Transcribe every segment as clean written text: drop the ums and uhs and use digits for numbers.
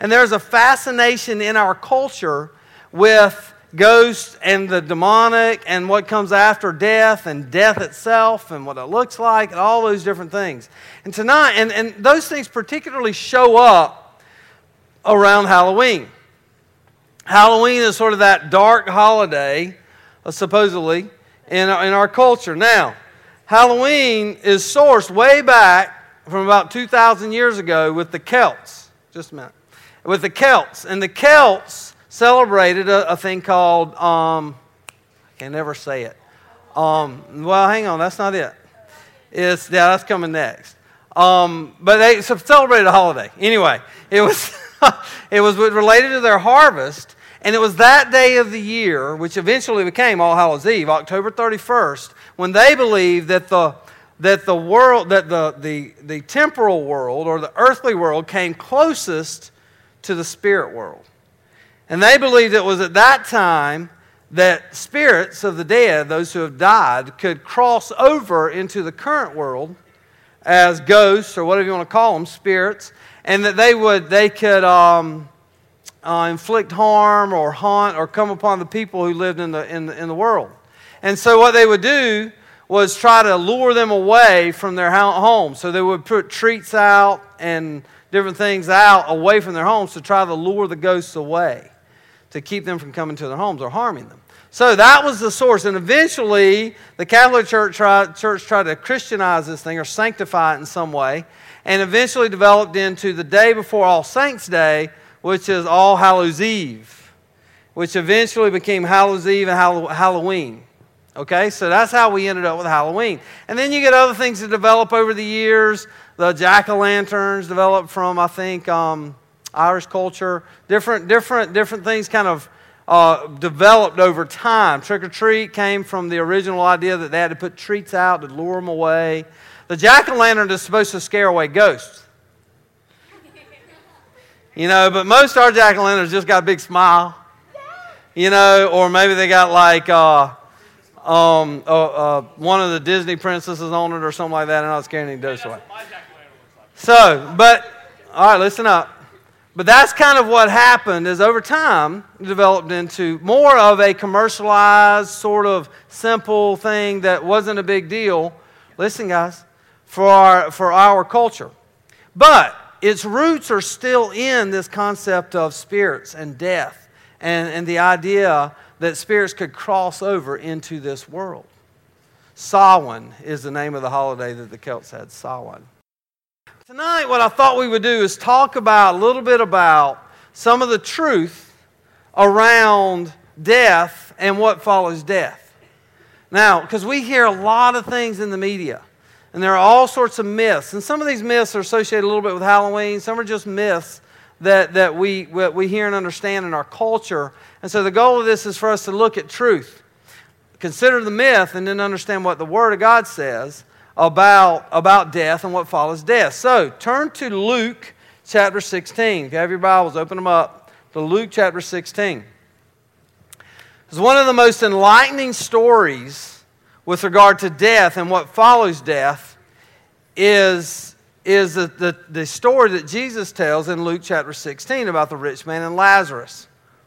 And there's a fascination in our culture with ghosts and the demonic and what comes after death and death itself and what it looks like and all those different things. And tonight, and those things particularly show up around Halloween. Halloween is sort of that dark holiday, supposedly, in our culture. Now, Halloween is sourced way back from about 2,000 years ago with the Celts. Just a minute. With the Celts. And the Celts celebrated a thing called, I can never say it. Well, hang on, that's not it. That's coming next. But they celebrated a holiday. Anyway, it was it was related to their harvest, and it was that day of the year, which eventually became All Hallows Eve, October 31st, when they believed that the temporal world or the earthly world came closest to the spirit world. And they believed it was at that time that spirits of the dead, those who have died, could cross over into the current world as ghosts or whatever you want to call them, spirits, and that they could inflict harm or haunt or come upon the people who lived in the world. And so what they would do was try to lure them away from their home. So they would put treats out and different things out away from their homes to try to lure the ghosts away, to keep them from coming to their homes or harming them. So that was the source. And eventually, the Catholic Church tried to Christianize this thing or sanctify it in some way, and eventually developed into the day before All Saints' Day, which is All Hallows Eve, which eventually became Hallows Eve and Halloween. Okay, so that's how we ended up with Halloween. And then you get other things that develop over the years. The jack-o'-lanterns developed from, I think, Irish culture. Different things kind of developed over time. Trick-or-treat came from the original idea that they had to put treats out to lure them away. The jack-o'-lantern is supposed to scare away ghosts. But most of our jack-o'-lanterns just got a big smile. Or maybe they got like one of the Disney princesses on it or something like that, and not scaring any ghosts away. So, all right, listen up. But that's kind of what happened, is over time it developed into more of a commercialized, sort of simple thing that wasn't a big deal. Listen, guys, for our culture. But its roots are still in this concept of spirits and death and the idea that spirits could cross over into this world. Samhain is the name of the holiday that the Celts had, Samhain. Tonight, what I thought we would do is talk a little bit about some of the truth around death and what follows death. Now, because we hear a lot of things in the media, and there are all sorts of myths, and some of these myths are associated a little bit with Halloween, some are just myths that we hear and understand in our culture. And so the goal of this is for us to look at truth, consider the myth, and then understand what the Word of God says about death and what follows death. So turn to Luke chapter 16. If you have your Bibles, open them up to Luke chapter 16. It's one of the most enlightening stories with regard to death and what follows death is the story that Jesus tells in Luke chapter 16 about the rich man and Lazarus.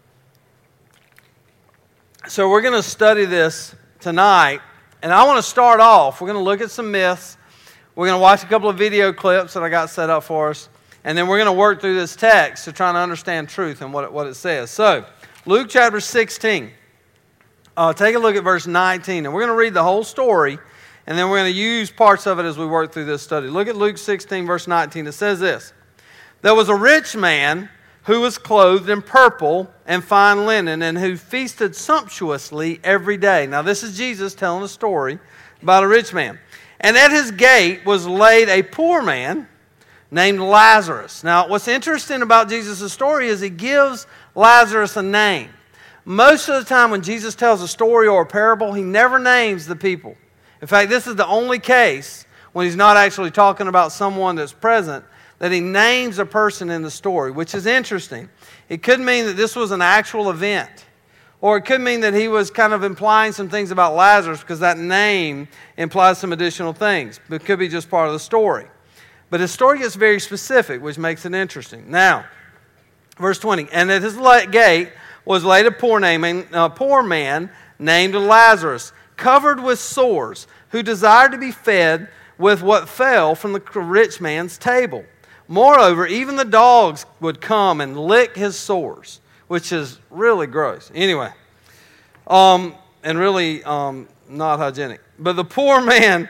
So we're going to study this tonight, and I want to start off. We're going to look at some myths. We're going to watch a couple of video clips that I got set up for us, and then we're going to work through this text to try to understand truth and what it says. So, Luke chapter 16. Take a look at verse 19, and we're going to read the whole story, and then we're going to use parts of it as we work through this study. Look at Luke 16, verse 19. It says this: There was a rich man who was clothed in purple and fine linen, and who feasted sumptuously every day. Now, this is Jesus telling a story about a rich man. And at his gate was laid a poor man named Lazarus. Now, what's interesting about Jesus' story is he gives Lazarus a name. Most of the time when Jesus tells a story or a parable, he never names the people. In fact, this is the only case when he's not actually talking about someone that's present that he names a person in the story, which is interesting. It could mean that this was an actual event, or it could mean that he was kind of implying some things about Lazarus because that name implies some additional things. But it could be just part of the story. But his story gets very specific, which makes it interesting. Now, Verse 20, and at his gate was laid a poor man named Lazarus, covered with sores, who desired to be fed with what fell from the rich man's table. Moreover, even the dogs would come and lick his sores, which is really gross. Anyway, and really not hygienic. But the poor man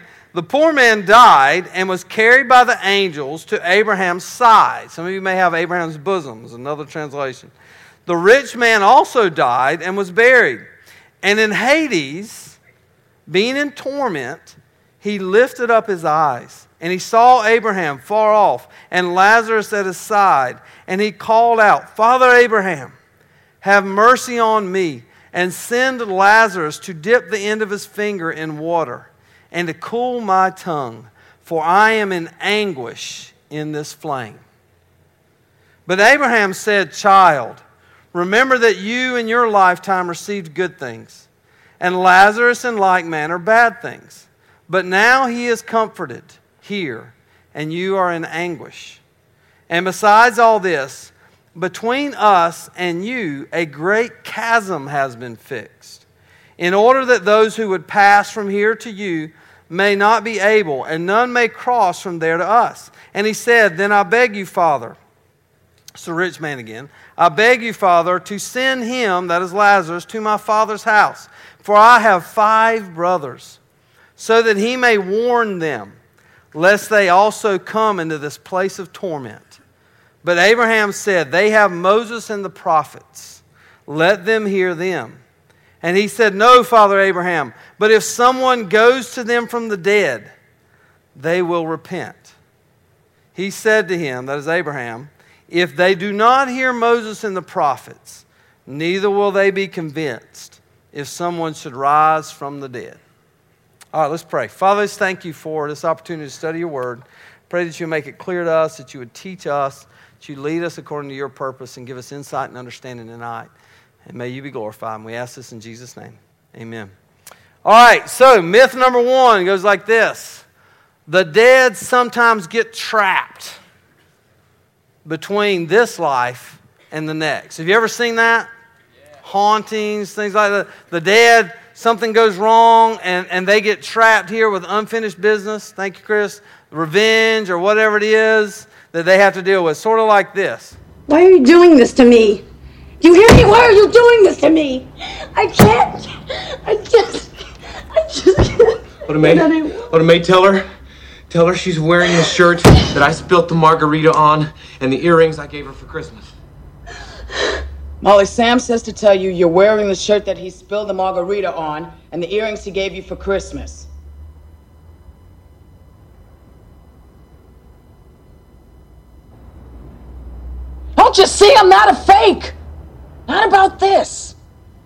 died and was carried by the angels to Abraham's side. Some of you may have Abraham's bosom, is another translation. The rich man also died and was buried. And in Hades, being in torment, he lifted up his eyes, and he saw Abraham far off and Lazarus at his side. And he called out, Father Abraham, have mercy on me, and send Lazarus to dip the end of his finger in water and to cool my tongue, for I am in anguish in this flame. But Abraham said, Child, remember that you in your lifetime received good things, and Lazarus in like manner bad things. But now he is comforted here, and you are in anguish. And besides all this, between us and you a great chasm has been fixed, in order that those who would pass from here to you may not be able, and none may cross from there to us. And he said, Then I beg you, Father, it's the rich man again, I beg you, Father, to send him, that is Lazarus, to my father's house, for I have 5 brothers, so that he may warn them, lest they also come into this place of torment. But Abraham said, They have Moses and the prophets. Let them hear them. And he said, No, Father Abraham, but if someone goes to them from the dead, they will repent. He said to him, that is Abraham, If they do not hear Moses and the prophets, neither will they be convinced if someone should rise from the dead. All right, let's pray. Father, let's thank you for this opportunity to study your word. Pray that you make it clear to us, that you would teach us, that you lead us according to your purpose and give us insight and understanding tonight. And may you be glorified. And we ask this in Jesus' name. Amen. All right, so myth number 1 goes like this. The dead sometimes get trapped between this life and the next. Have you ever seen that? Yeah. Hauntings, things like that. The dead, something goes wrong and they get trapped here with unfinished business. Thank you, Chris. Revenge or whatever it is that they have to deal with. Sort of like this. Why are you doing this to me? Do you hear me? Why are you doing this to me? I just can't. Little May, tell her she's wearing the shirt that I spilt the margarita on and the earrings I gave her for Christmas. Molly, Sam says to tell you you're wearing the shirt that he spilled the margarita on and the earrings he gave you for Christmas. Don't you see I'm not a fake? Not about this.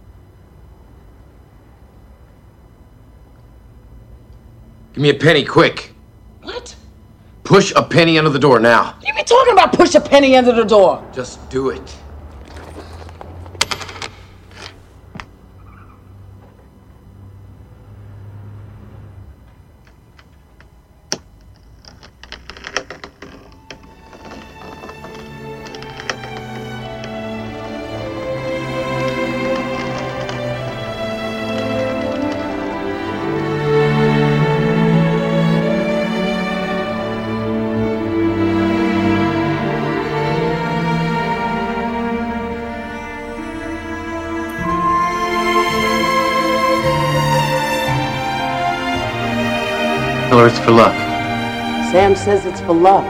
Give me a penny, quick. What? Push a penny under the door now. You be talking about push a penny under the door. Just do it. Tell her it's for luck. Sam says it's for love.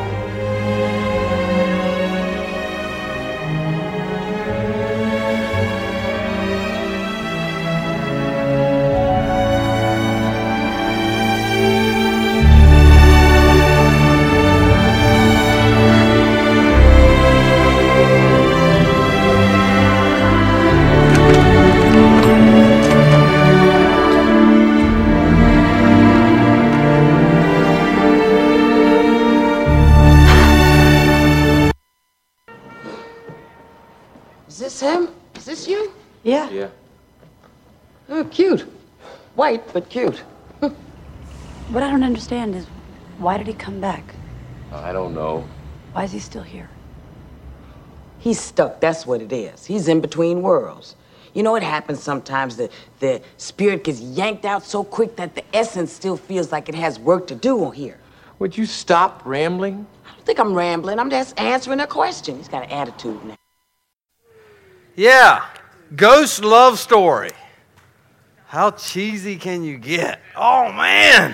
Is this him? Is this you? Yeah. Yeah. Oh, cute. White, but cute. What I don't understand is, why did he come back? I don't know. Why is he still here? He's stuck, that's what it is. He's in between worlds. You know, it happens sometimes that the spirit gets yanked out so quick that the essence still feels like it has work to do on here. Would you stop rambling? I don't think I'm rambling. I'm just answering a question. He's got an attitude now. Yeah, ghost love story. How cheesy can you get? Oh, man.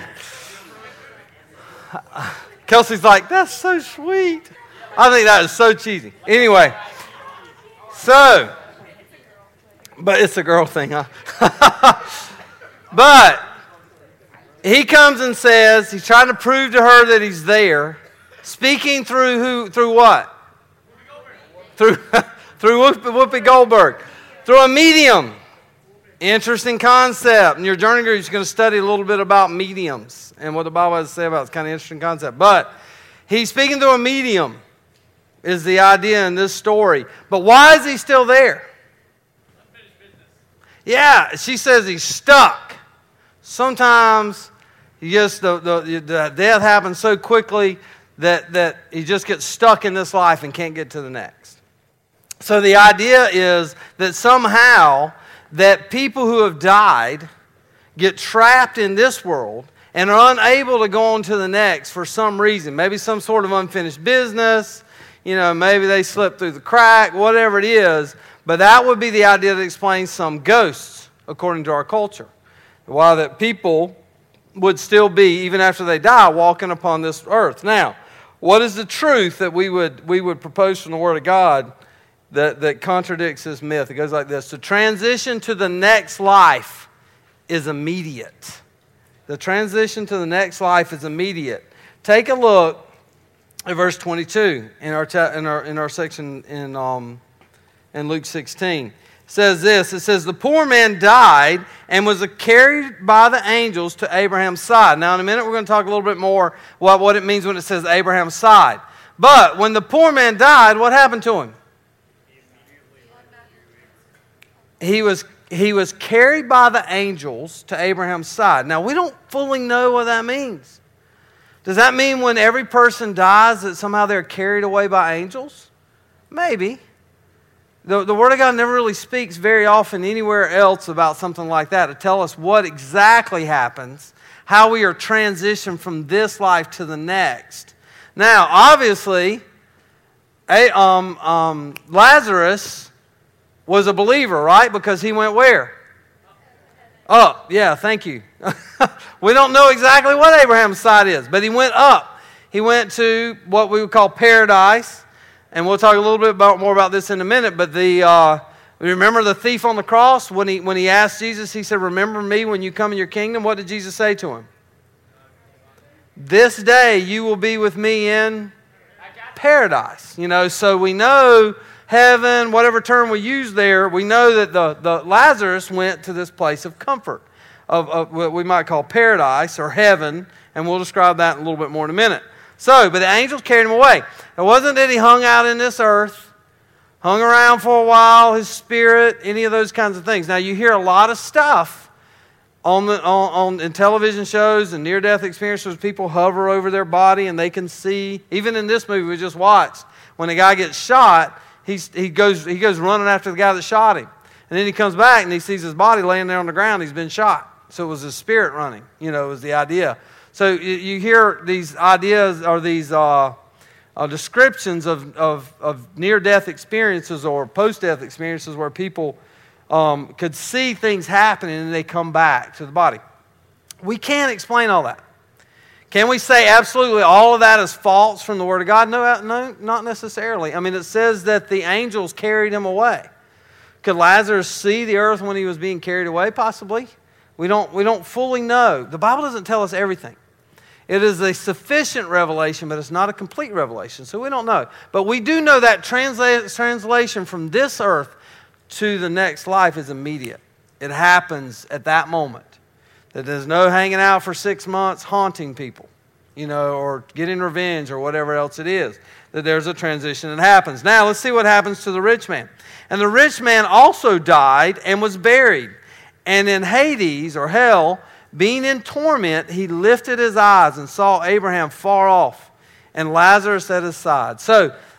Kelsey's like, that's so sweet. I think that is so cheesy. Anyway, so, but it's a girl thing, huh? But he comes and says, he's trying to prove to her that he's there, speaking through who? Through what? Through Whoopi Goldberg. Through a medium. Interesting concept. In your journey group, you're going to study a little bit about mediums and what the Bible has to say about it. It's kind of an interesting concept. But he's speaking through a medium is the idea in this story. But why is he still there? Yeah, she says he's stuck. Sometimes he just the death happens so quickly that he just gets stuck in this life and can't get to the next. So the idea is that somehow that people who have died get trapped in this world and are unable to go on to the next for some reason. Maybe some sort of unfinished business, maybe they slip through the crack, whatever it is. But that would be the idea that explains some ghosts, according to our culture. Why that people would still be, even after they die, walking upon this earth. Now, what is the truth that we would propose from the Word of God that contradicts this myth? It goes like this. The transition to the next life is immediate. The transition to the next life is immediate. Take a look at verse 22 in our section in Luke 16. It says this. It says, the poor man died and was carried by the angels to Abraham's side. Now, in a minute, we're going to talk a little bit more about what it means when it says Abraham's side. But when the poor man died, what happened to him? He was carried by the angels to Abraham's side. Now, we don't fully know what that means. Does that mean when every person dies that somehow they're carried away by angels? Maybe. The Word of God never really speaks very often anywhere else about something like that to tell us what exactly happens, how we are transitioned from this life to the next. Now, obviously, Lazarus was a believer, right? Because he went where? Up. Yeah, thank you. We don't know exactly what Abraham's side is, but he went up. He went to what we would call paradise, and we'll talk a little bit more about this in a minute. But remember the thief on the cross when he asked Jesus, he said, "Remember me when you come in your kingdom." What did Jesus say to him? This day you will be with me in paradise. So we know heaven, whatever term we use there, we know that the Lazarus went to this place of comfort, of what we might call paradise or heaven, and we'll describe that a little bit more in a minute. So, but the angels carried him away. It wasn't that he hung out in this earth, hung around for a while, his spirit, any of those kinds of things. Now, you hear a lot of stuff in television shows and near-death experiences. People hover over their body and they can see. Even in this movie we just watched, when a guy gets shot, he goes running after the guy that shot him. And then he comes back and he sees his body laying there on the ground. He's been shot. So it was his spirit running. Was the idea. So you hear these ideas or these descriptions of near-death experiences or post-death experiences where people could see things happening and they come back to the body. We can't explain all that. Can we say absolutely all of that is false from the Word of God? No, not necessarily. I mean, it says that the angels carried him away. Could Lazarus see the earth when he was being carried away? Possibly. We don't fully know. The Bible doesn't tell us everything. It is a sufficient revelation, but it's not a complete revelation, so we don't know. But we do know that translation from this earth to the next life is immediate. It happens at that moment. That there's no hanging out for 6 months haunting people, or getting revenge or whatever else it is. That there's a transition that happens. Now, let's see what happens to the rich man. And the rich man also died and was buried. And in Hades, or hell, being in torment, he lifted his eyes and saw Abraham far off and Lazarus at his side. So,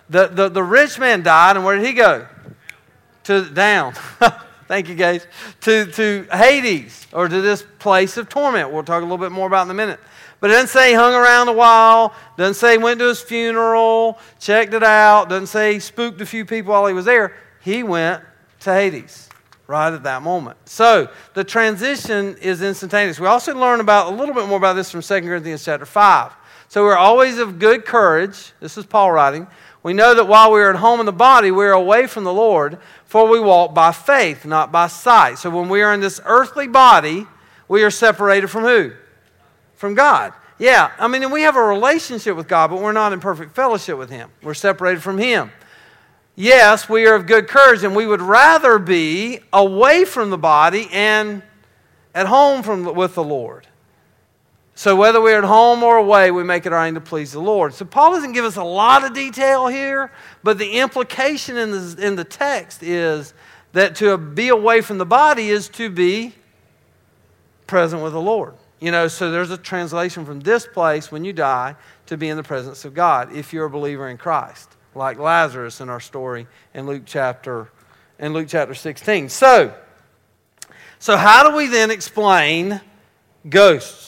The rich man died, and where did he go? Down. Thank you, guys. To Hades, or to this place of torment. We'll talk a little bit more about in a minute. But it doesn't say he hung around a while. Doesn't say he went to his funeral, checked it out. Doesn't say he spooked a few people while he was there. He went to Hades right at that moment. So the transition is instantaneous. We also learn a little bit more about this from 2 Corinthians chapter 5. So we're always of good courage. This is Paul writing. We know that while we are at home in the body, we are away from the Lord, for we walk by faith, not by sight. So when we are in this earthly body, we are separated from who? From God. Yeah, I mean, and we have a relationship with God, but we're not in perfect fellowship with Him. We're separated from Him. Yes, we are of good courage, and we would rather be away from the body and at home with the Lord. So whether we're at home or away, we make it our aim to please the Lord. So Paul doesn't give us a lot of detail here, but the implication in the text is that to be away from the body is to be present with the Lord. You know, so there's a translation from this place when you die to be in the presence of God if you're a believer in Christ, like Lazarus in our story in Luke chapter 16. So how do we then explain ghosts?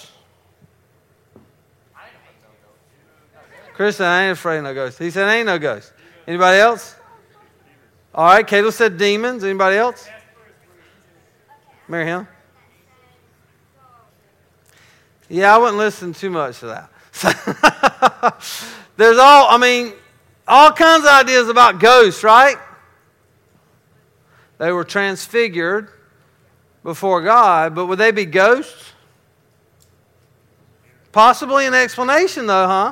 Chris said, I ain't afraid of no ghosts. He said, ain't no ghosts. Anybody else? All right, Caleb said demons. Anybody else? Mary Hill? Yeah, I wouldn't listen too much to that. There's all kinds of ideas about ghosts, right? They were transfigured before God, but would they be ghosts? Possibly an explanation, though, huh?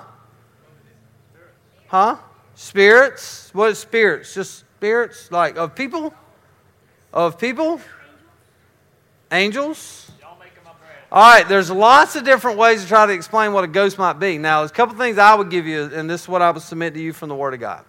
Huh? Spirits? What is spirits? Just spirits? Like of people? Of people? Angels? All right, there's lots of different ways to try to explain what a ghost might be. Now, there's a couple things I would give you, and this is what I would submit to you from the Word of God.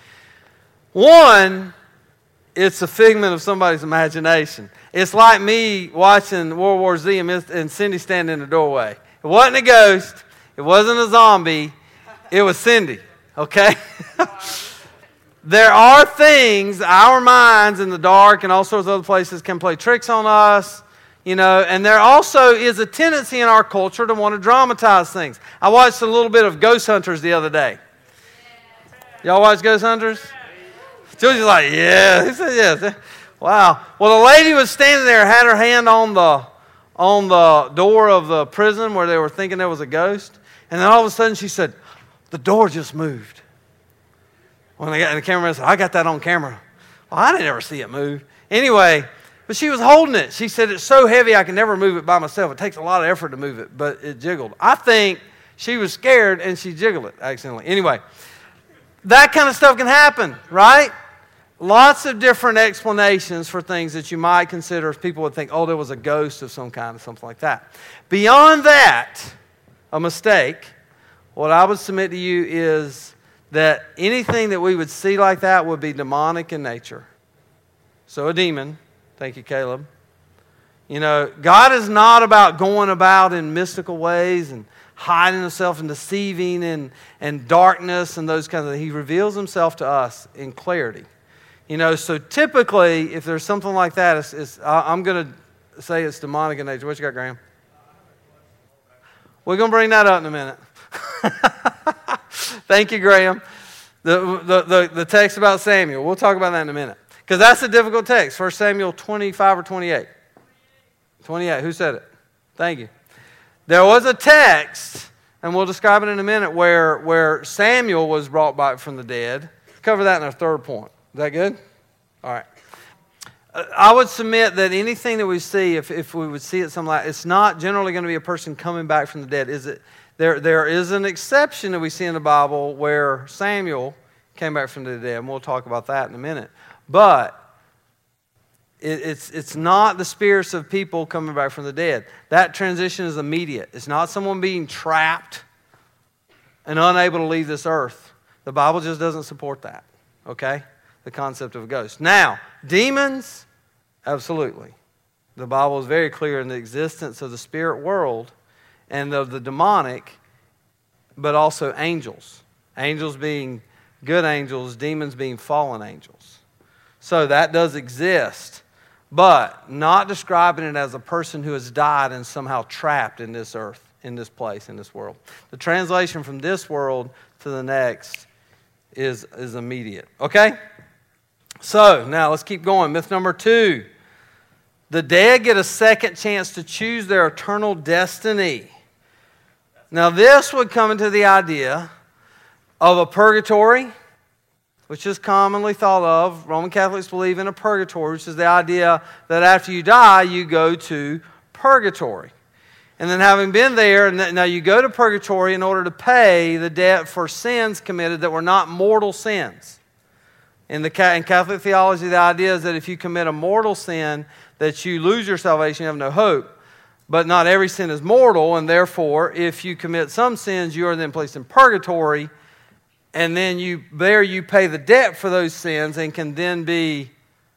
One, it's a figment of somebody's imagination. It's like me watching World War Z and Cindy standing in the doorway. It wasn't a ghost. It wasn't a zombie. It was Cindy. Okay? There are things, our minds in the dark and all sorts of other places can play tricks on us, you know, and there also is a tendency in our culture to want to dramatize things. I watched a little bit of Ghost Hunters the other day. Y'all watch Ghost Hunters? Julie's like, yeah. He said, yes. Wow. Well, the lady was standing there, had her hand on the door of the prison where they were thinking there was a ghost, and then all of a sudden she said, the door just moved. When the cameraman said, I got that on camera. Well, I didn't ever see it move. Anyway, but she was holding it. She said, it's so heavy I can never move it by myself. It takes a lot of effort to move it, but it jiggled. I think she was scared and she jiggled it accidentally. Anyway, that kind of stuff can happen, right? Lots of different explanations for things that you might consider if people would think, oh, there was a ghost of some kind or something like that. Beyond that, a mistake. What I would submit to you is that anything that we would see like that would be demonic in nature. So a demon, thank you, Caleb. You know, God is not about going about in mystical ways and hiding himself and deceiving and darkness and those kinds of things. He reveals himself to us in clarity. You know, so typically, if there's something like that, I'm going to say it's demonic in nature. What you got, Graham? We're going to bring that up in a minute. Thank you, Graham. The text about Samuel. We'll talk about that in a minute. Because that's a difficult text. 1 Samuel 25 or 28? 28. Who said it? Thank you. There was a text, and we'll describe it in a minute, where Samuel was brought back from the dead. Cover that in our third point. Is that good? All right. I would submit that anything that we see, if we would see it something like, it's not generally going to be a person coming back from the dead. Is it? There is an exception that we see in the Bible where Samuel came back from the dead, and we'll talk about that in a minute. But it's not the spirits of people coming back from the dead. That transition is immediate. It's not someone being trapped and unable to leave this earth. The Bible just doesn't support that, okay? The concept of a ghost. Now, demons, absolutely. The Bible is very clear in the existence of the spirit world and of the demonic, but also angels. Angels being good angels, demons being fallen angels. So that does exist, but not describing it as a person who has died and somehow trapped in this earth, in this place, in this world. The translation from this world to the next is immediate. Okay? So, now let's keep going. Myth number 2. The dead get a second chance to choose their eternal destiny. Now, this would come into the idea of a purgatory, which is commonly thought of. Roman Catholics believe in a purgatory, which is the idea that after you die, you go to purgatory. And then having been there, now you go to purgatory in order to pay the debt for sins committed that were not mortal sins. In Catholic theology, the idea is that if you commit a mortal sin, that you lose your salvation, you have no hope. But not every sin is mortal, and therefore, if you commit some sins, you are then placed in purgatory, and then you pay the debt for those sins and can then be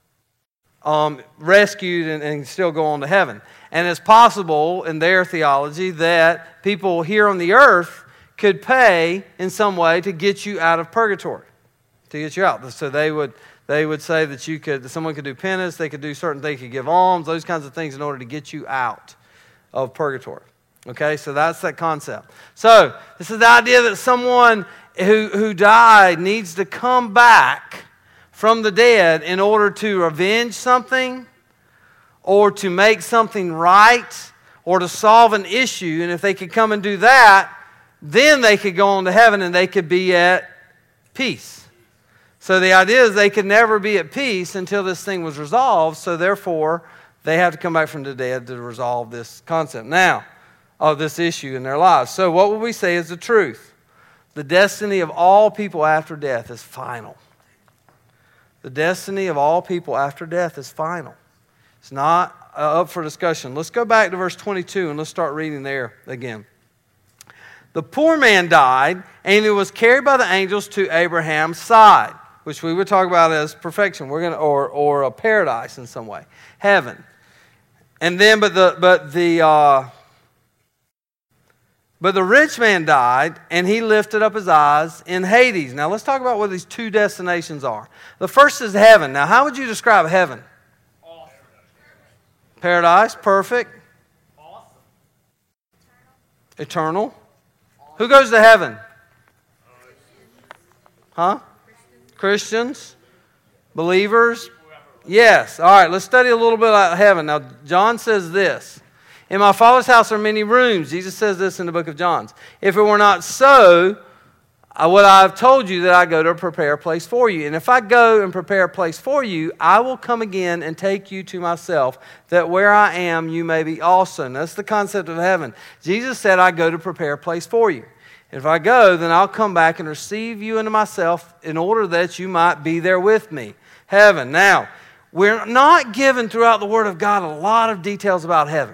rescued and still go on to heaven. And it's possible in their theology that people here on the earth could pay in some way to get you out of purgatory, to get you out. So they would say that someone could do penance, they could do certain things, they could give alms, those kinds of things in order to get you out of purgatory. Okay, so that's that concept. So this is the idea that someone who died needs to come back from the dead in order to avenge something or to make something right or to solve an issue. And if they could come and do that, then they could go on to heaven and they could be at peace. So the idea is they could never be at peace until this thing was resolved. So therefore, they have to come back from the dead to resolve this concept now of this issue in their lives. So what would we say is the truth? The destiny of all people after death is final. The destiny of all people after death is final. It's not up for discussion. Let's go back to verse 22 and let's start reading there again. The poor man died, and he was carried by the angels to Abraham's side, which we would talk about as perfection. We're going to, or a paradise in some way, heaven. And then, but the rich man died, and he lifted up his eyes in Hades. Now, let's talk about what these two destinations are. The first is heaven. Now, how would you describe heaven? Awesome. Paradise, perfect. Awesome. Eternal. Who goes to heaven? Huh? Christians? Believers? Yes. All right, let's study a little bit about heaven. Now, John says this. In my Father's house are many rooms. Jesus says this in the book of John. If it were not so, would I have told you that I go to prepare a place for you? And if I go and prepare a place for you, I will come again and take you to myself, that where I am, you may be also. And that's the concept of heaven. Jesus said, I go to prepare a place for you. If I go, then I'll come back and receive you into myself in order that you might be there with me. Heaven. Now, we're not given throughout the Word of God a lot of details about heaven.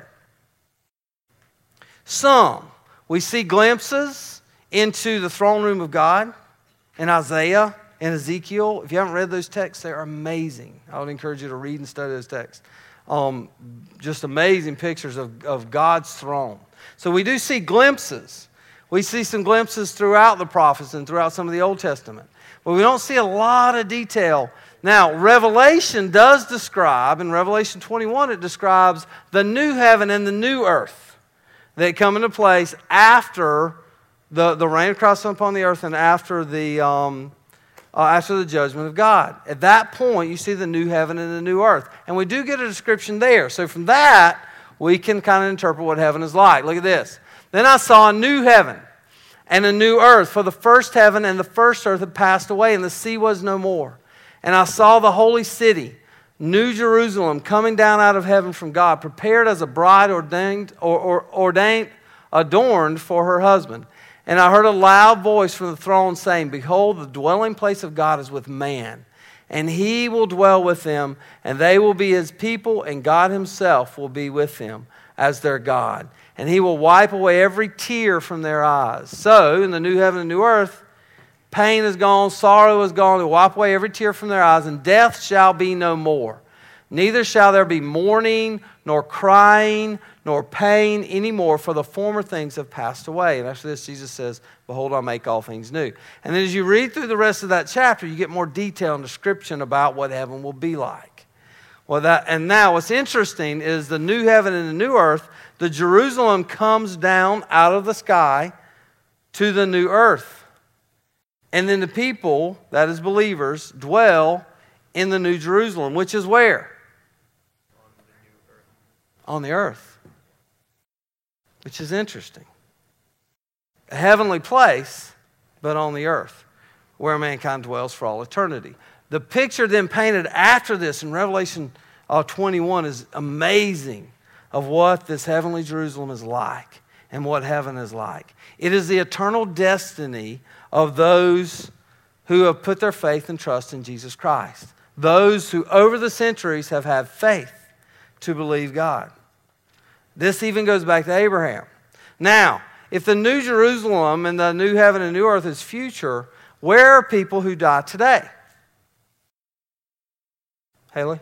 Some. We see glimpses into the throne room of God in Isaiah and Ezekiel. If you haven't read those texts, they're amazing. I would encourage you to read and study those texts. Just amazing pictures of God's throne. So we do see glimpses. We see some glimpses throughout the prophets and throughout some of the Old Testament. But we don't see a lot of detail. Now, Revelation does describe, in Revelation 21, it describes the new heaven and the new earth that come into place after the reign of Christ upon the earth and after the judgment of God. At that point, you see the new heaven and the new earth. And we do get a description there. So from that, we can kind of interpret what heaven is like. Look at this. Then I saw a new heaven and a new earth, for the first heaven and the first earth had passed away, and the sea was no more. And I saw the holy city, New Jerusalem, coming down out of heaven from God, prepared as a bride adorned for her husband. And I heard a loud voice from the throne saying, Behold, the dwelling place of God is with man, and he will dwell with them, and they will be his people, and God himself will be with them as their God. And he will wipe away every tear from their eyes. So, in the new heaven and new earth, pain is gone, sorrow is gone. He'll wipe away every tear from their eyes, and death shall be no more. Neither shall there be mourning, nor crying, nor pain anymore, for the former things have passed away. And after this, Jesus says, behold, I'll make all things new. And then as you read through the rest of that chapter, you get more detail and description about what heaven will be like. And now what's interesting is the new heaven and the new earth, the Jerusalem comes down out of the sky to the new earth. And then the people, that is believers, dwell in the new Jerusalem, which is where? On the earth. Which is interesting. A heavenly place, but on the earth, where mankind dwells for all eternity. The picture then painted after this in Revelation 21 is amazing of what this heavenly Jerusalem is like and what heaven is like. It is the eternal destiny of those who have put their faith and trust in Jesus Christ. Those who over the centuries have had faith to believe God. This even goes back to Abraham. Now, if the new Jerusalem and the new heaven and new earth is future, where are people who die today? Haley?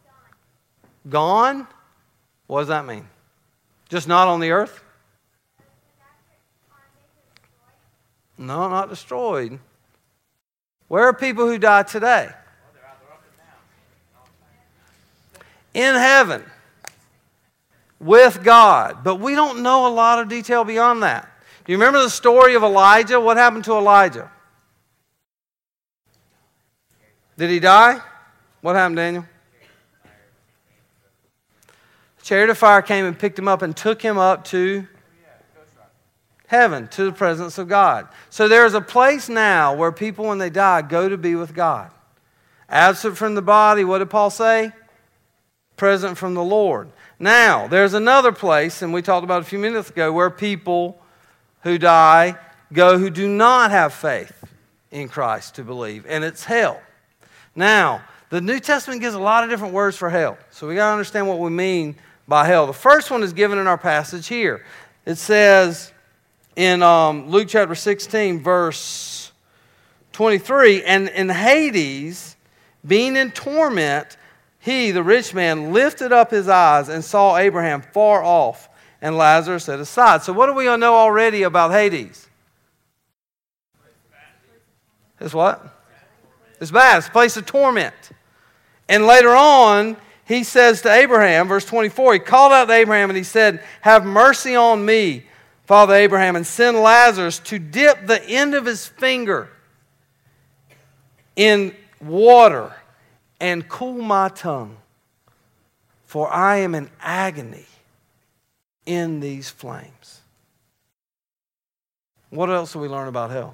Gone? What does that mean? Just not on the earth? No, not destroyed. Where are people who die today? In heaven. With God. But we don't know a lot of detail beyond that. Do you remember the story of Elijah? What happened to Elijah? Did he die? What happened, Daniel? A chariot of fire came and picked him up and took him up to heaven, to the presence of God. So there is a place now where people, when they die, go to be with God. Absent from the body, what did Paul say? Present from the Lord. Now, there's another place, and we talked about it a few minutes ago, where people who die go who do not have faith in Christ to believe, and it's hell. Now, the New Testament gives a lot of different words for hell, so we got to understand what we mean by hell. The first one is given in our passage here. It says in Luke chapter 16, verse 23, and in Hades, being in torment, he, the rich man, lifted up his eyes and saw Abraham far off and Lazarus at his side. So what do we know already about Hades? It's what? It's bad. It's a place of torment. And later on, he says to Abraham, verse 24, he called out to Abraham and he said, have mercy on me, Father Abraham, and send Lazarus to dip the end of his finger in water and cool my tongue, for I am in agony in these flames. What else do we learn about hell?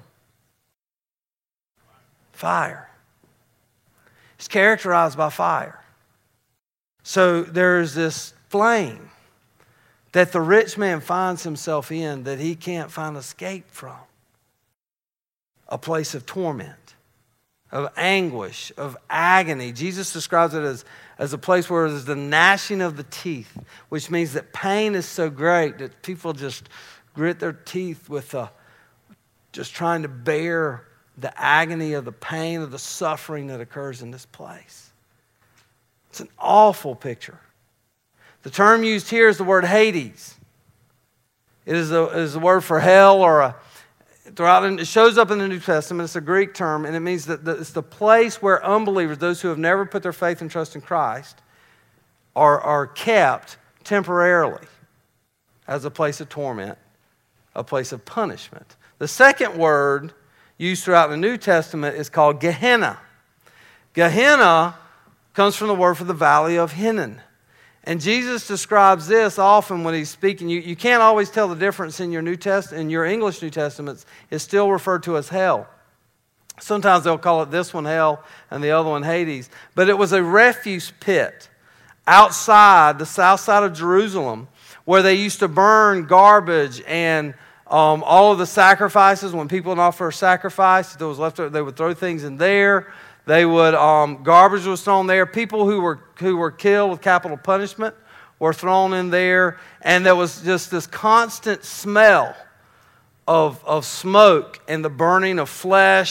Fire. It's characterized by fire. So there's this flame that the rich man finds himself in that he can't find escape from. A place of torment, of anguish, of agony. Jesus describes it as a place where there's the gnashing of the teeth, which means that pain is so great that people just grit their teeth with just trying to bear the agony of the pain of the suffering that occurs in this place. It's an awful picture. The term used here is the word Hades. It is the word for hell, or it shows up in the New Testament. It's a Greek term, and it means that it's the place where unbelievers, those who have never put their faith and trust in Christ, are kept temporarily as a place of torment, a place of punishment. The second word used throughout the New Testament is called Gehenna. Gehenna comes from the word for the valley of Hinnom. And Jesus describes this often when he's speaking. You can't always tell the difference in your your English New Testaments. It's still referred to as hell. Sometimes they'll call it this one hell and the other one Hades. But it was a refuse pit outside the south side of Jerusalem where they used to burn garbage and all of the sacrifices. When people would offer a sacrifice that was left, they would throw things in there. They would garbage was thrown there. People who were killed with capital punishment were thrown in there, and there was just this constant smell of smoke and the burning of flesh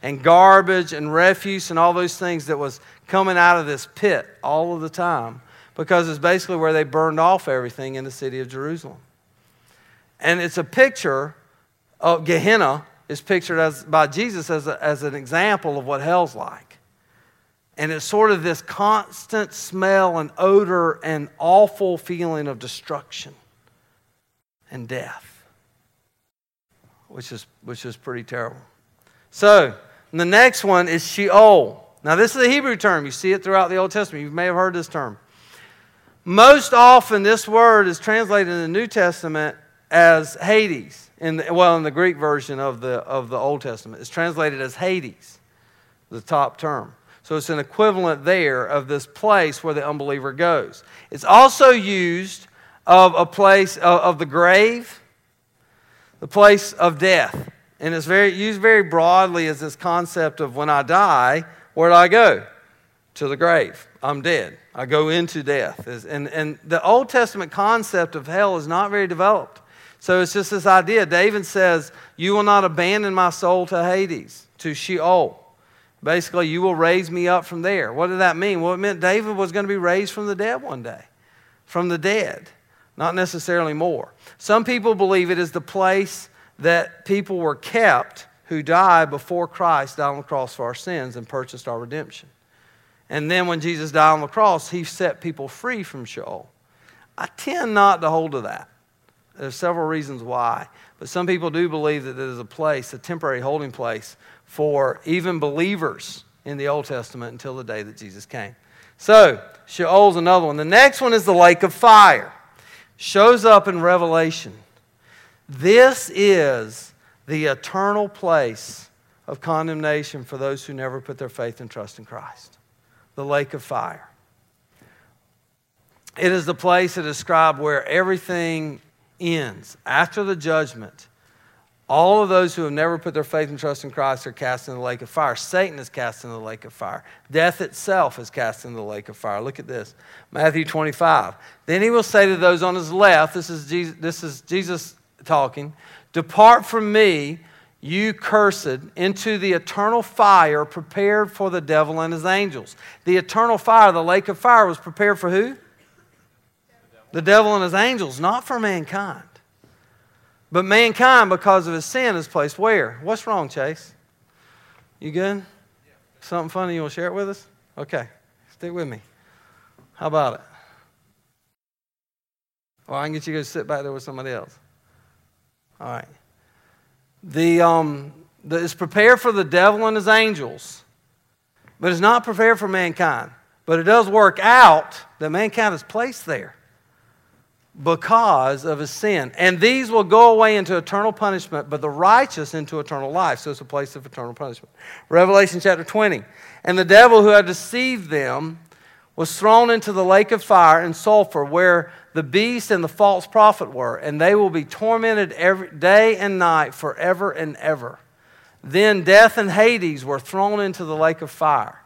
and garbage and refuse and all those things that was coming out of this pit all of the time, because it's basically where they burned off everything in the city of Jerusalem. And it's a picture of Gehenna is pictured by Jesus as an example of what hell's like. And it's sort of this constant smell and odor and awful feeling of destruction and death, which is pretty terrible. So, the next one is Sheol. Now, this is a Hebrew term. You see it throughout the Old Testament. You may have heard this term. Most often, this word is translated in the New Testament as Hades. In the Greek version of the Old Testament, it's translated as Hades, the top term. So it's an equivalent there of this place where the unbeliever goes. It's also used of a place of the grave, the place of death. And it's used very broadly as this concept of when I die, where do I go? To the grave. I'm dead. I go into death. And the Old Testament concept of hell is not very developed. So it's just this idea. David says, you will not abandon my soul to Hades, to Sheol. Basically, you will raise me up from there. What did that mean? Well, it meant David was going to be raised from the dead one day. From the dead. Not necessarily more. Some people believe it is the place that people were kept who died before Christ died on the cross for our sins and purchased our redemption. And then when Jesus died on the cross, he set people free from Sheol. I tend not to hold to that. There's several reasons why. But some people do believe that it is a place, a temporary holding place for even believers in the Old Testament until the day that Jesus came. So, Sheol's another one. The next one is the lake of fire. Shows up in Revelation. This is the eternal place of condemnation for those who never put their faith and trust in Christ. The lake of fire. It is the place that is described where everything ends. After the judgment, all of those who have never put their faith and trust in Christ are cast into the lake of fire. Satan is cast into the lake of fire. Death itself is cast into the lake of fire. Look at this. Matthew 25. Then he will say to those on his left, this is Jesus talking, depart from me, you cursed, into the eternal fire prepared for the devil and his angels. The eternal fire, the lake of fire, was prepared for who? The devil and his angels, not for mankind. But mankind, because of his sin, is placed where? What's wrong, Chase? You good? Something funny you want to share it with us? Okay. Stick with me. How about it? Well, I can get you to go sit back there with somebody else. All right. It's prepared for the devil and his angels, but it's not prepared for mankind. But it does work out that mankind is placed there because of his sin. And these will go away into eternal punishment, but the righteous into eternal life. So it's a place of eternal punishment. Revelation chapter 20. And the devil who had deceived them was thrown into the lake of fire and sulfur, where the beast and the false prophet were, and they will be tormented every day and night forever and ever. Then death and Hades were thrown into the lake of fire.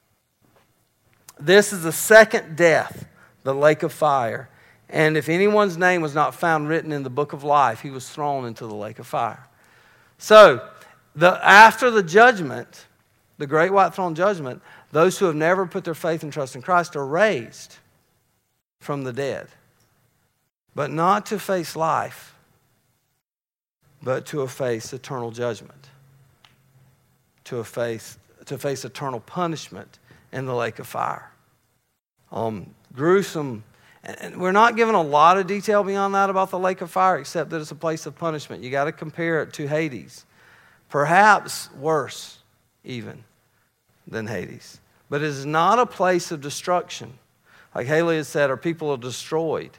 This is the second death, the lake of fire. And if anyone's name was not found written in the book of life, he was thrown into the lake of fire. So, after the judgment, the great white throne judgment, those who have never put their faith and trust in Christ are raised from the dead. But not to face life, but to face eternal judgment. To face eternal punishment in the lake of fire. Gruesome. And we're not given a lot of detail beyond that about the lake of fire, except that it's a place of punishment. You got to compare it to Hades. Perhaps worse even than Hades. But it is not a place of destruction. Like Haley has said, our people are destroyed.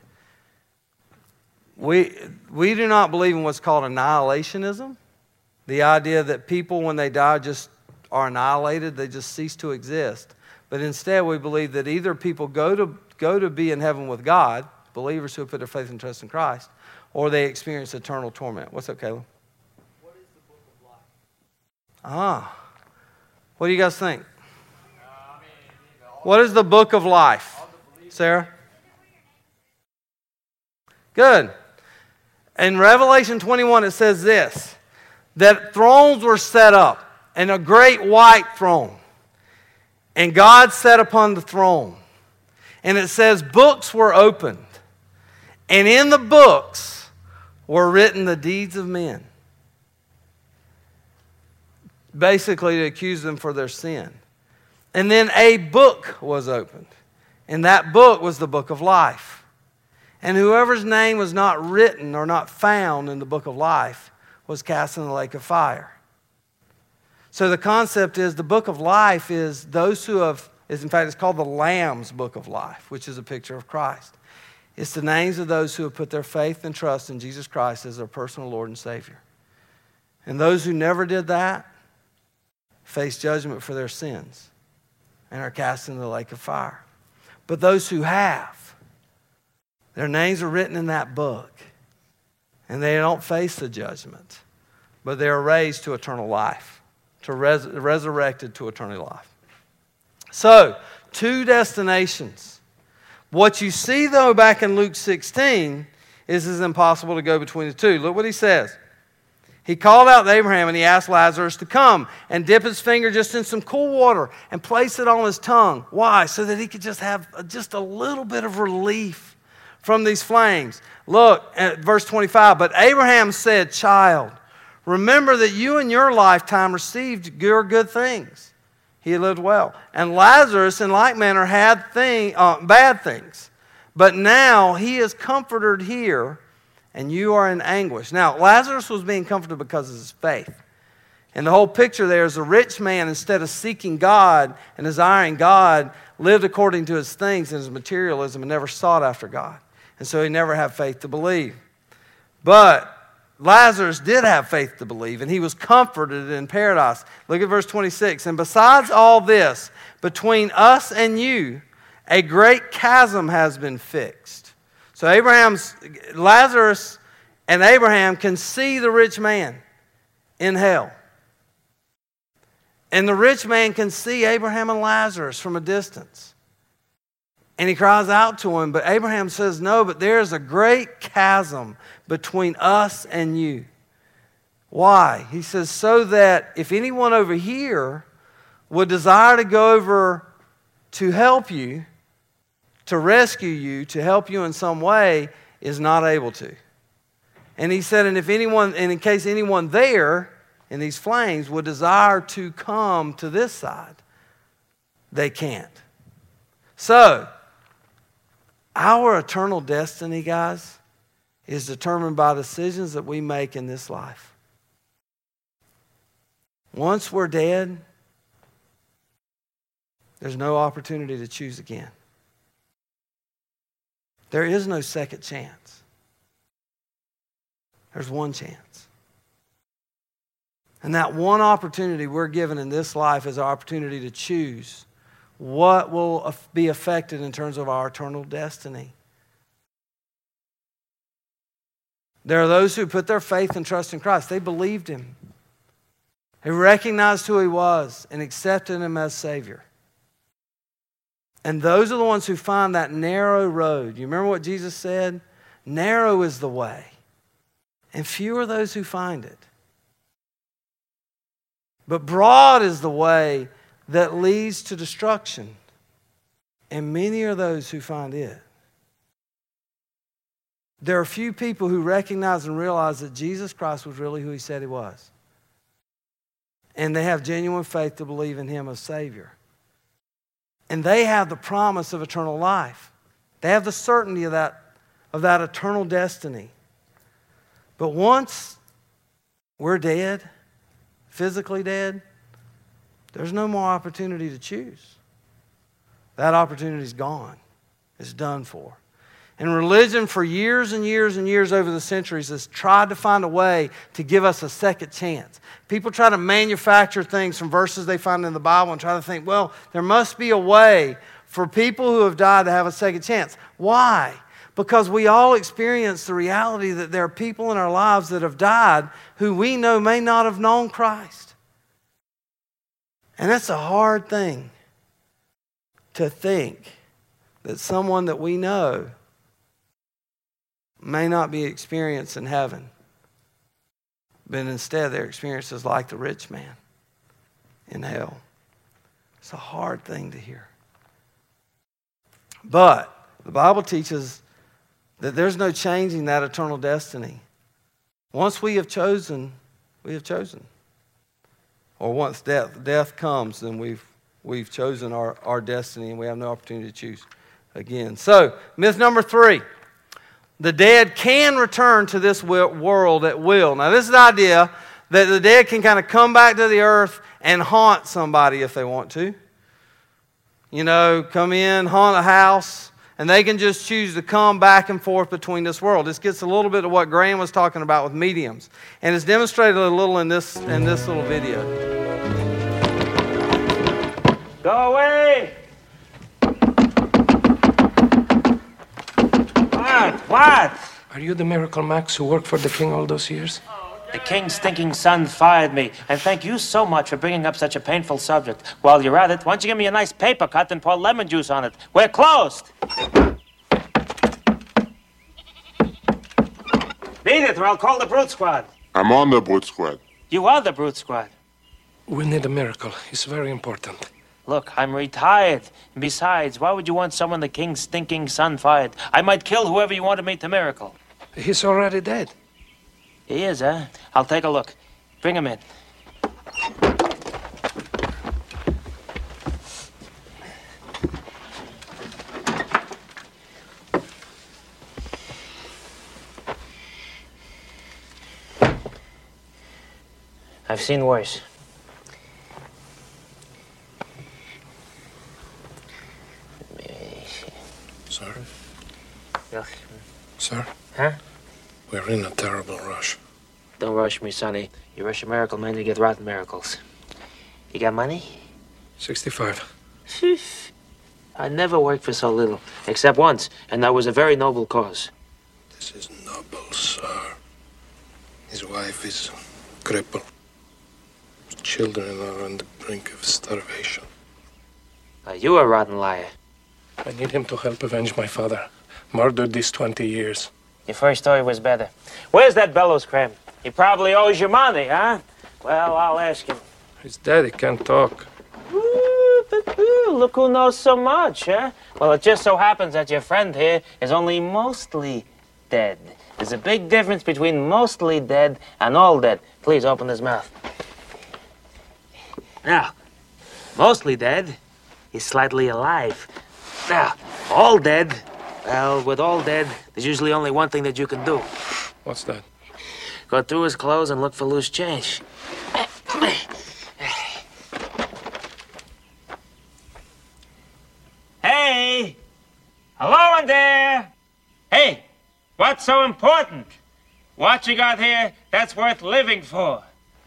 We do not believe in what's called annihilationism. The idea that people, when they die, just are annihilated. They just cease to exist. But instead, we believe that either people go to be in heaven with God, believers who have put their faith and trust in Christ, or they experience eternal torment. What's up, Caleb? What is the book of life? What do you guys think? What is the book of life? Sarah? Good. In Revelation 21, it says this, that thrones were set up, and a great white throne. And God sat upon the throne. And it says books were opened. And in the books were written the deeds of men. Basically to accuse them for their sin. And then a book was opened. And that book was the book of life. And whoever's name was not written or not found in the book of life was cast in the lake of fire. So the concept is the book of life is those who have, in fact, it's called the Lamb's book of life, which is a picture of Christ. It's the names of those who have put their faith and trust in Jesus Christ as their personal Lord and Savior. And those who never did that face judgment for their sins and are cast into the lake of fire. But those who have, their names are written in that book, and they don't face the judgment, but they are raised to eternal life, to resurrected to eternal life. So, 2 destinations. What you see, though, back in Luke 16 is it's impossible to go between the two. Look what he says. He called out to Abraham and he asked Lazarus to come and dip his finger just in some cool water and place it on his tongue. Why? So that he could just have just a little bit of relief from these flames. Look at verse 25. But Abraham said, "Child, remember that you in your lifetime received your good things. He lived well. And Lazarus in like manner had bad things. But now he is comforted here, and you are in anguish." Now, Lazarus was being comforted because of his faith. And the whole picture there is a rich man, instead of seeking God and desiring God, lived according to his things and his materialism and never sought after God. And so he never had faith to believe. But Lazarus did have faith to believe, and he was comforted in paradise. Look at verse 26. And besides all this, between us and you, a great chasm has been fixed. So Lazarus and Abraham can see the rich man in hell. And the rich man can see Abraham and Lazarus from a distance. And he cries out to him, but Abraham says, "No, but there is a great chasm between us and you." Why? He says, so that if anyone over here would desire to go over to help you, to rescue you, to help you in some way, is not able to. And he said, and in case anyone there in these flames would desire to come to this side, they can't. So, our eternal destiny, guys, is determined by decisions that we make in this life. Once we're dead, there's no opportunity to choose again. There is no second chance. There's one chance. And that one opportunity we're given in this life is our opportunity to choose what will be affected in terms of our eternal destiny. There are those who put their faith and trust in Christ. They believed Him. They recognized who He was and accepted Him as Savior. And those are the ones who find that narrow road. You remember what Jesus said? Narrow is the way, and few are those who find it. But broad is the way that leads to destruction, and many are those who find it. There are few people who recognize and realize that Jesus Christ was really who He said He was. And they have genuine faith to believe in Him as Savior. And they have the promise of eternal life. They have the certainty of that eternal destiny. But once we're dead, physically dead, there's no more opportunity to choose. That opportunity is gone. It's done for. And religion for years and years and years over the centuries has tried to find a way to give us a second chance. People try to manufacture things from verses they find in the Bible and try to think, well, there must be a way for people who have died to have a second chance. Why? Because we all experience the reality that there are people in our lives that have died who we know may not have known Christ. And that's a hard thing to think that someone that we know may not be experienced in heaven, but instead their experience is like the rich man. in hell. It's a hard thing to hear. But the Bible teaches that there's no changing that eternal destiny. Once we have chosen, we have chosen. Or once death comes, then we've chosen our destiny and we have no opportunity to choose again. So, myth number 3. The dead can return to this world at will. Now, this is the idea that the dead can kind of come back to the earth and haunt somebody if they want to. You know, come in, haunt a house, and they can just choose to come back and forth between this world. This gets a little bit of what Graham was talking about with mediums. And it's demonstrated a little in this little video. Go away! What? Are you the Miracle Max who worked for the king all those years? The king's stinking son fired me. And thank you so much for bringing up such a painful subject. While you're at it, why don't you give me a nice paper cut and pour lemon juice on it? We're closed! Beat it, or I'll call the Brute Squad. I'm on the Brute Squad. You are the Brute Squad. We need a miracle. It's very important. Look, I'm retired. And besides, why would you want someone the king's stinking son fired? I might kill whoever you want to make the miracle. He's already dead. He is, huh? I'll take a look. Bring him in. I've seen worse. Sir? Yeah. Sir? Huh? We're in a terrible rush. Don't rush me, Sonny. You rush a miracle, man, you get rotten miracles. You got money? 65. I never worked for so little, except once, and that was a very noble cause. This is noble, sir. His wife is crippled. His children are on the brink of starvation. You a rotten liar. I need him to help avenge my father. Murdered these 20 years. Your first story was better. Where's that bellows cram? He probably owes you money, huh? Well, I'll ask him. His daddy can't talk. Look who knows so much, huh? Well, it just so happens that your friend here is only mostly dead. There's a big difference between mostly dead and all dead. Please open his mouth. Now, mostly dead is slightly alive. Now, all dead, well, with all dead, there's usually only one thing that you can do. What's that? Go through his clothes and look for loose change. Hey! Hello in there! Hey! What's so important? What you got here that's worth living for?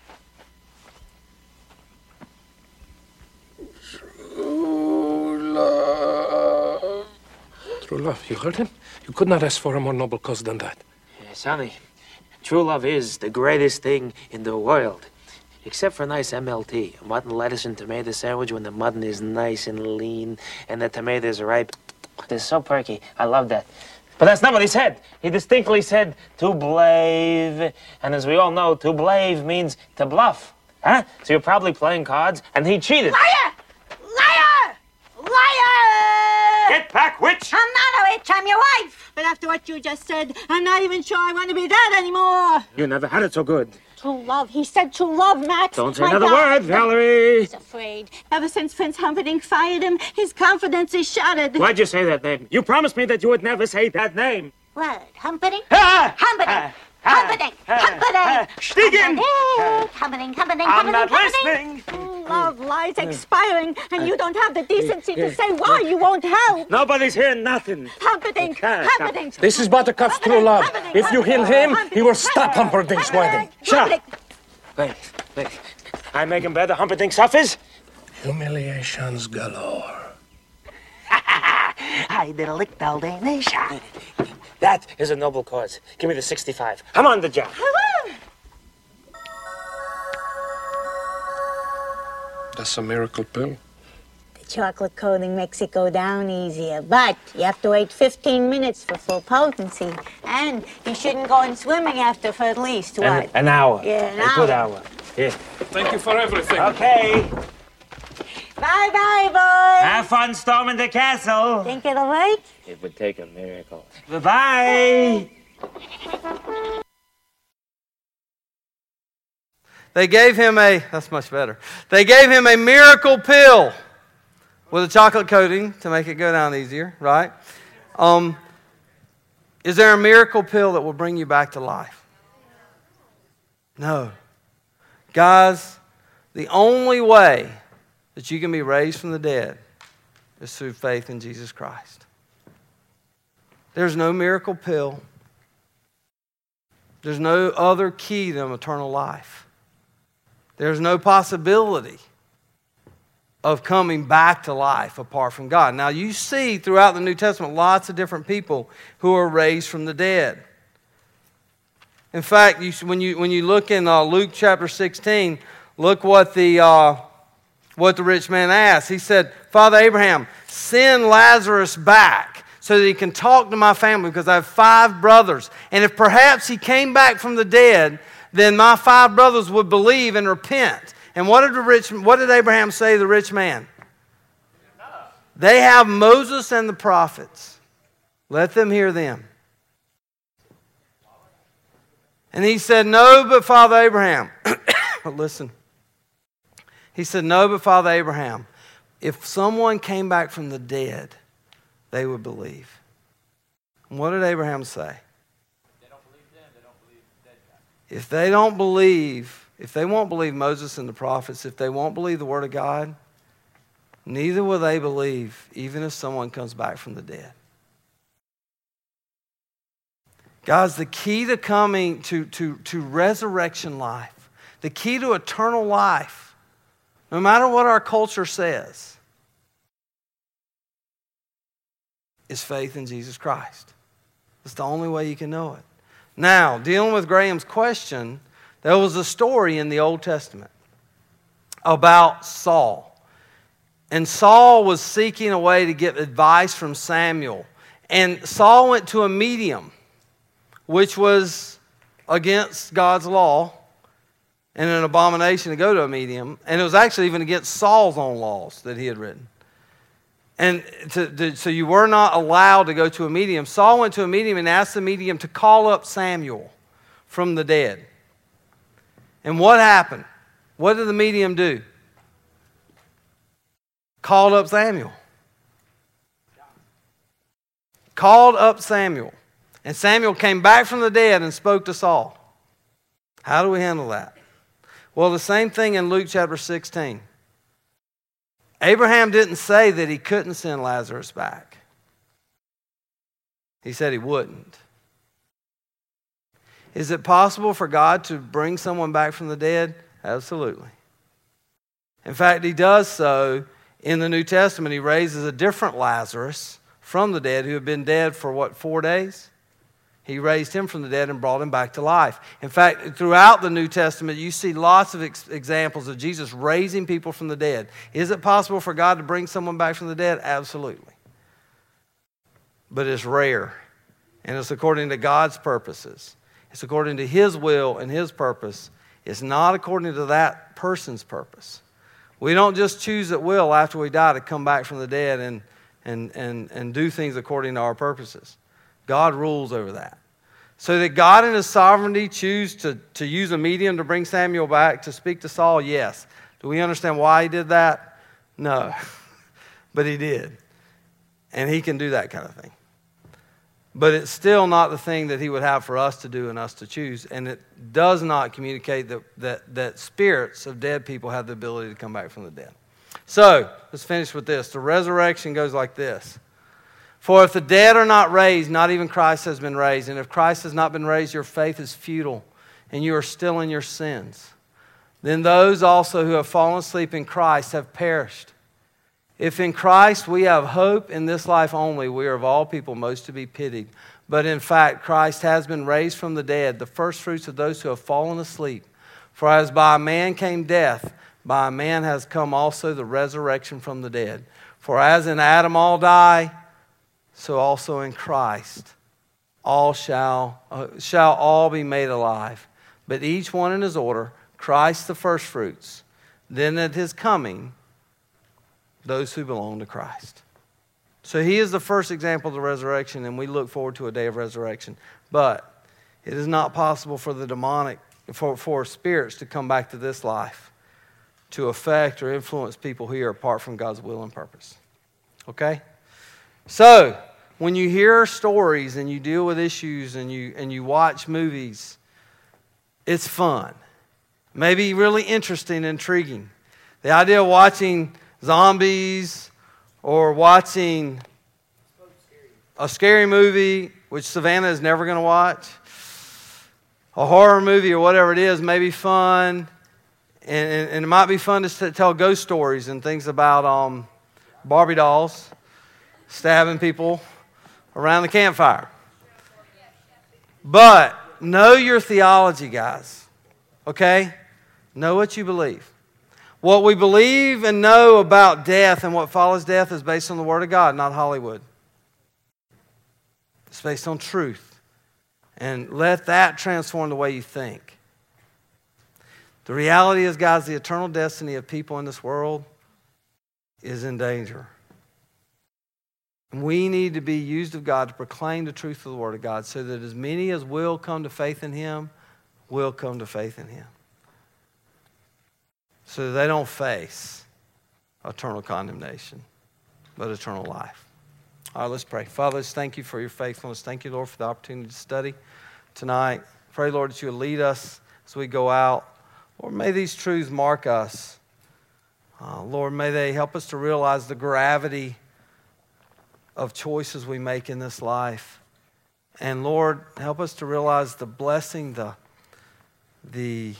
True love, you heard him? You could not ask for a more noble cause than that. Yeah, Sonny, true love is the greatest thing in the world. Except for a nice MLT, a mutton, lettuce, and tomato sandwich when the mutton is nice and lean and the tomatoes are ripe. They're so perky. I love that. But that's not what he said. He distinctly said to blave. And as we all know, to blave means to bluff. Huh? So you're probably playing cards and he cheated. Liar! Liar! Liar! Get back, witch! I'm not a witch, I'm your wife. But after what you just said, I'm not even sure I want to be that anymore. You never had it so good. True love. He said true love, Max. Don't say My another God. word, Valerie. He's afraid. Ever since Prince Humperdinck fired him, his confidence is shattered. Why'd you say that name? You promised me that you would never say that name. What? Humperdinck? Ah! Humperdinck! Humperdinck! Humperdinck! Stiegen! Humperdinck! Humperdinck! I'm not Humperdinck! listening. Love lies expiring, and you don't have the decency to say why you won't help. Nobody's hearing nothing. Humperdinck! Humperdinck! This is Buttercup's true love. If you heal him, he will stop Humperdinck's wedding. Shut up. Wait. I make him better. Humperdinck suffers. Humiliations galore. I did a lick nation. That is a noble cause. Give me the 65. I'm on the job. That's a miracle pill. The chocolate coating makes it go down easier, but you have to wait 15 minutes for full potency. And you shouldn't go in swimming after for at least, what? An hour. Yeah, an A good hour. hour. Here. Thank you for everything. Okay. Bye-bye, boys. Have fun storming the castle. Think it'll work? It would take a miracle. Bye-bye. They gave him that's much better. They gave him a miracle pill with a chocolate coating to make it go down easier, right? Is there a miracle pill that will bring you back to life? No. Guys, the only way that you can be raised from the dead is through faith in Jesus Christ. There's no miracle pill. There's no other key to eternal life. There's no possibility of coming back to life apart from God. Now, you see throughout the New Testament lots of different people who are raised from the dead. In fact, when you look in Luke chapter 16, look what the rich man asked. He said, Father Abraham, send Lazarus back so that he can talk to my family because I have 5 brothers. And if perhaps he came back from the dead, then my 5 brothers would believe and repent. And what did Abraham say to the rich man? They have Moses and the prophets. Let them hear them. And he said, no, but Father Abraham. Listen. He said, no, but Father Abraham, if someone came back from the dead, they would believe. And what did Abraham say? If they won't believe Moses and the prophets, if they won't believe the Word of God, neither will they believe even if someone comes back from the dead. Guys, the key to coming to resurrection life, the key to eternal life, no matter what our culture says, is faith in Jesus Christ. It's the only way you can know it. Now, dealing with Graham's question, there was a story in the Old Testament about Saul. And Saul was seeking a way to get advice from Samuel. And Saul went to a medium, which was against God's law and an abomination to go to a medium. And it was actually even against Saul's own laws that he had written. And so you were not allowed to go to a medium. Saul went to a medium and asked the medium to call up Samuel from the dead. And what happened? What did the medium do? Called up Samuel. Called up Samuel. And Samuel came back from the dead and spoke to Saul. How do we handle that? Well, the same thing in Luke chapter 16. Abraham didn't say that he couldn't send Lazarus back. He said he wouldn't. Is it possible for God to bring someone back from the dead? Absolutely. In fact, he does so in the New Testament. He raises a different Lazarus from the dead who had been dead for 4 days? He raised him from the dead and brought him back to life. In fact, throughout the New Testament, you see lots of examples of Jesus raising people from the dead. Is it possible for God to bring someone back from the dead? Absolutely. But it's rare. And it's according to God's purposes. It's according to His will and His purpose. It's not according to that person's purpose. We don't just choose at will after we die to come back from the dead and do things according to our purposes. God rules over that. So did God in His sovereignty choose to use a medium to bring Samuel back to speak to Saul? Yes. Do we understand why He did that? No. But He did. And He can do that kind of thing. But it's still not the thing that He would have for us to do and us to choose. And it does not communicate that spirits of dead people have the ability to come back from the dead. So, let's finish with this. The resurrection goes like this. For if the dead are not raised, not even Christ has been raised. And if Christ has not been raised, your faith is futile, and you are still in your sins. Then those also who have fallen asleep in Christ have perished. If in Christ we have hope in this life only, we are of all people most to be pitied. But in fact, Christ has been raised from the dead, the firstfruits of those who have fallen asleep. For as by a man came death, by a man has come also the resurrection from the dead. For as in Adam all die, so also in Christ all shall all be made alive. But each one in his order, Christ the firstfruits. Then at His coming, those who belong to Christ. So he is the first example of the resurrection, and we look forward to a day of resurrection. But it is not possible for the demonic, for spirits to come back to this life to affect or influence people here apart from God's will and purpose. Okay? So, when you hear stories and you deal with issues and you watch movies, it's fun. Maybe really interesting, intriguing. The idea of watching zombies or watching a scary movie, which Savannah is never going to watch, a horror movie or whatever it is, may be fun. And it might be fun to tell ghost stories and things about Barbie dolls stabbing people around the campfire. But know your theology, guys. Okay? Know what you believe. What we believe and know about death and what follows death is based on the Word of God, not Hollywood. It's based on truth. And let that transform the way you think. The reality is, guys, the eternal destiny of people in this world is in danger. We need to be used of God to proclaim the truth of the Word of God so that as many as will come to faith in Him will come to faith in Him. So that they don't face eternal condemnation, but eternal life. All right, let's pray. Father, let's thank you for your faithfulness. Thank you, Lord, for the opportunity to study tonight. Pray, Lord, that you will lead us as we go out. Lord, may these truths mark us. Lord, may they help us to realize the gravity of choices we make in this life. And Lord, help us to realize the blessing, the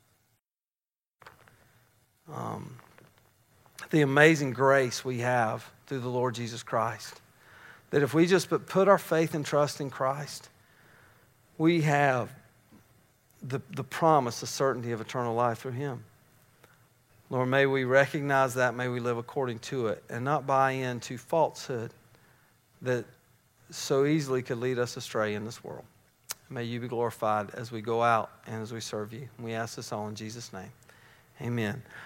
amazing grace we have through the Lord Jesus Christ. That if we just put our faith and trust in Christ, we have the promise, the certainty of eternal life through Him. Lord, may we recognize that, may we live according to it, and not buy into falsehood that so easily could lead us astray in this world. May you be glorified as we go out and as we serve you. We ask this all in Jesus' name. Amen.